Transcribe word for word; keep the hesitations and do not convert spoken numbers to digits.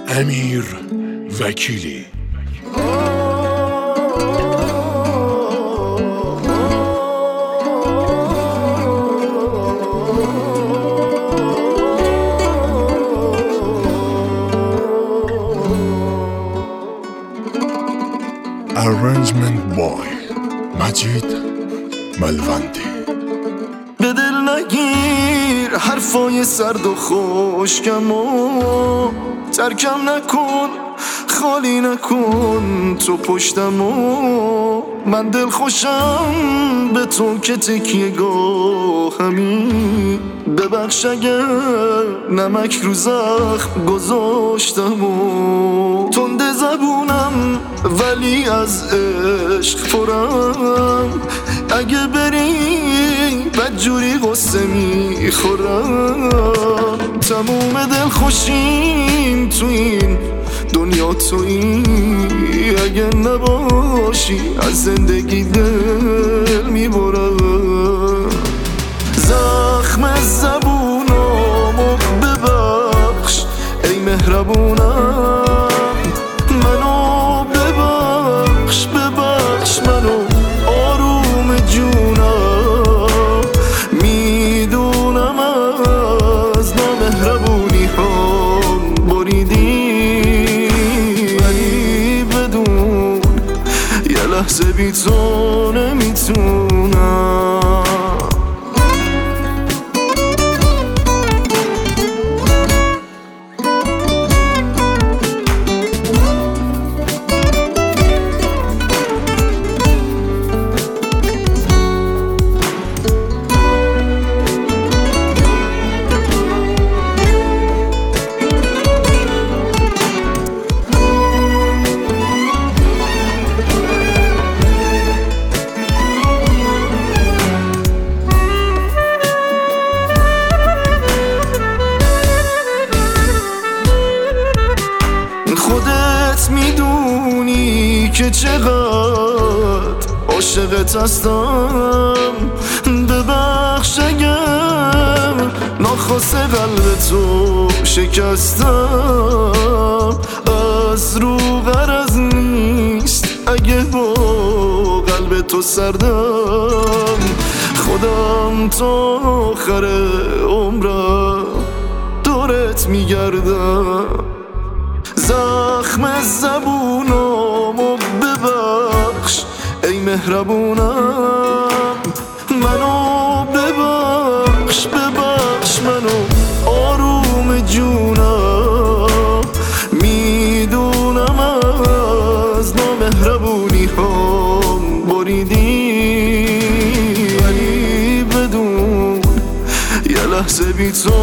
امیر وکیلی. Arrangement boy مجید ملوندی. به دل نگیر حرفای سرد و خشکم و ترکم نکن، خالی نکن تو پشتم و من دل خوشم به تو که تکیه گاهمی. ببخش اگر نمک رو زخم گذاشتم و تنده زبونم ولی از عشق پرم. اگه بری بدجوری قصه میخورم. تموم دل خوشیم تو این دنیا تویی، اگه نباشی از زندگی دل میبرم. زخم زبونامو ببخش ای مهربونم، منو ببخش ببخش منو آروم جونم. میدونم از نامهربونی هم بریدی، ولی بدون یه لحظه بی تو نمیتونم. خودت میدونی که چقدر عاشقت هستم. ببخش اگر ناخواسته قلب تو شکستم. از رو غرض نیست اگه با قلب تو سردم. خودم تا آخر عمرم دورت میگردم. زخم زبونامو ببخش ای مهربونم، منو ببخش ببخش منو آروم جونم. میدونم از نامهربونی هم بریدی، ولی بدون یه لحظه بی تو